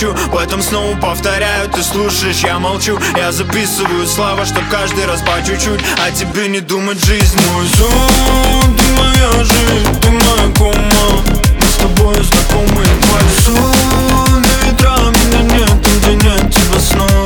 хочу, поэтому снова повторяю. Ты слушаешь, я молчу, я записываю слова, чтоб каждый раз по чуть-чуть о тебе не думать жизнь. Мой сон, ты моя жизнь, ты моя кома. Мы с тобой знакомы. Мой сон, на ветра меня нет, там где нет тебя снова.